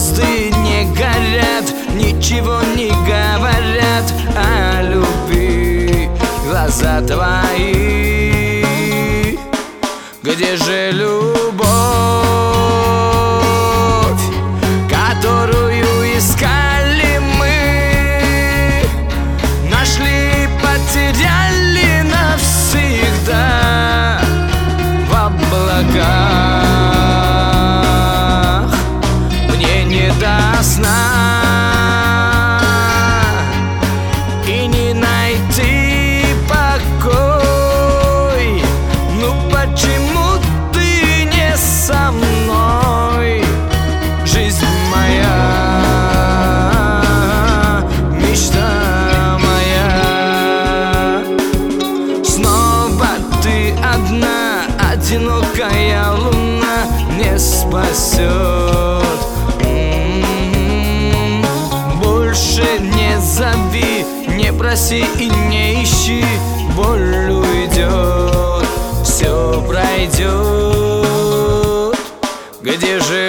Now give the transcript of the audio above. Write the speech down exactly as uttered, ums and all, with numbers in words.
звезды не горят, ничего не говорят о любви глаза твои. Где же любовь, которую искали мы, нашли, потеряли навсегда в облаках? Мне не до сна и не найти покой. Ну почему ты не со мной, жизнь моя, мечта моя? Снова ты одна, одинокая луна не спасет. М-м-м. Больше не зови, не проси и не ищи, боль уйдет, все пройдет. Где же